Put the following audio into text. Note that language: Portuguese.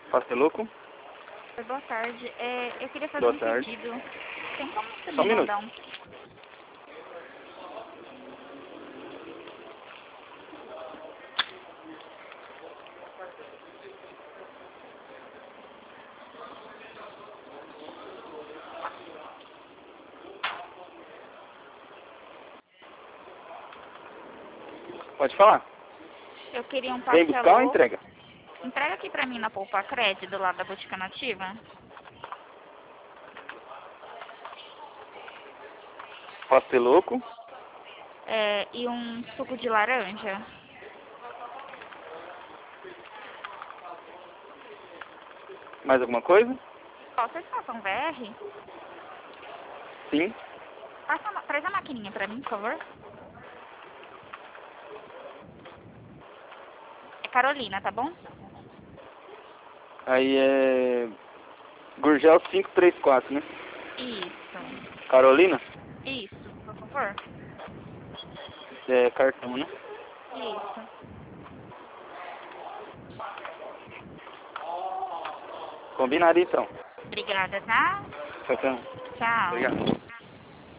Pasteloco? Oi, boa tarde. Eu queria fazer Boa um tarde. pedido. Tem como você Só um me minuto. mandar um... Pode falar. Eu queria um Vem buscar ou pastelô. entrega? Entrega aqui pra mim na Poupa Cred, do lado da Botica Nativa. Pasteloco? E um suco de laranja. Mais alguma coisa? Ó, vocês passam VR? Sim. Traz a maquininha pra mim, por favor. É Carolina, tá bom? Aí é... Gurgel 534, né? Isso. Carolina? Isso, por favor. É cartão, né? Isso. Combinado então. Obrigada, tá? Cartão. Tchau. Obrigado.